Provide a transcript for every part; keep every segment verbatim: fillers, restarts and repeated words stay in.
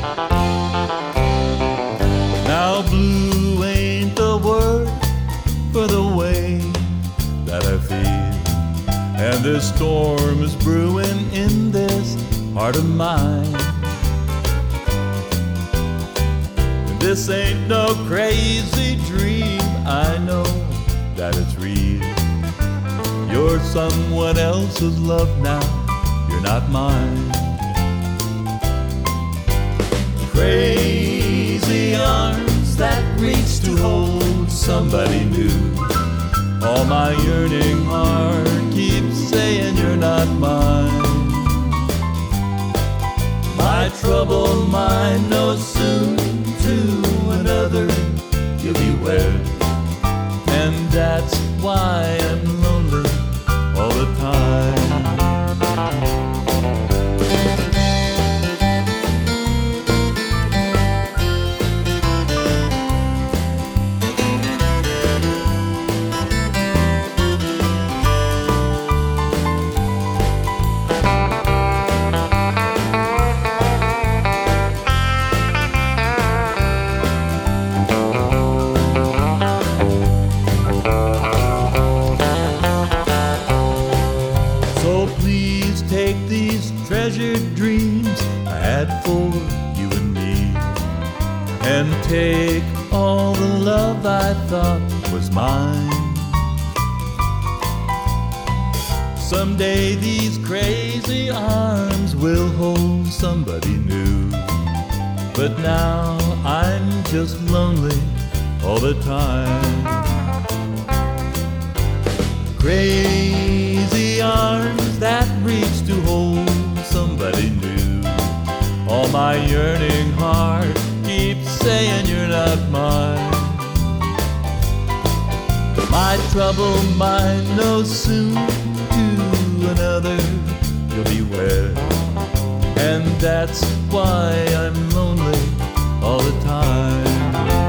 Now blue ain't the word for the way that I feel, and this storm is brewing in this heart of mine. And this ain't no crazy dream, I know that it's real. You're someone else's love now, you're not mine. Crazy arms that reach to hold somebody new. All my yearning heart keeps saying you're not mine. My troubled mind knows soon to another you'll be wed, and that's why I'm lonely all the time. So please take these treasured dreams I had for you and me, and take all the love I thought was mine. Someday these crazy arms will hold somebody new, but now I'm just lonely all the time. Crazy arms that reach to hold somebody new. All my yearning heart keeps saying you're not mine. My troubled mind knows soon to another you'll be wed, and that's why I'm lonely all the time.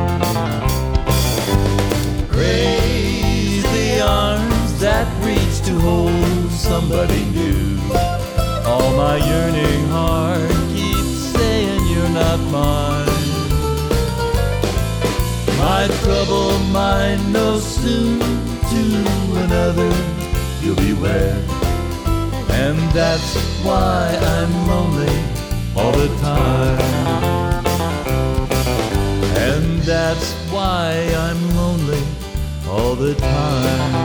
Crazy arms that reach to hold somebody new. All my yearning heart keeps saying you're not mine. My troubled mind knows soon to another you'll be wed, and that's why I'm lonely all the time. And that's why I'm lonely all the time.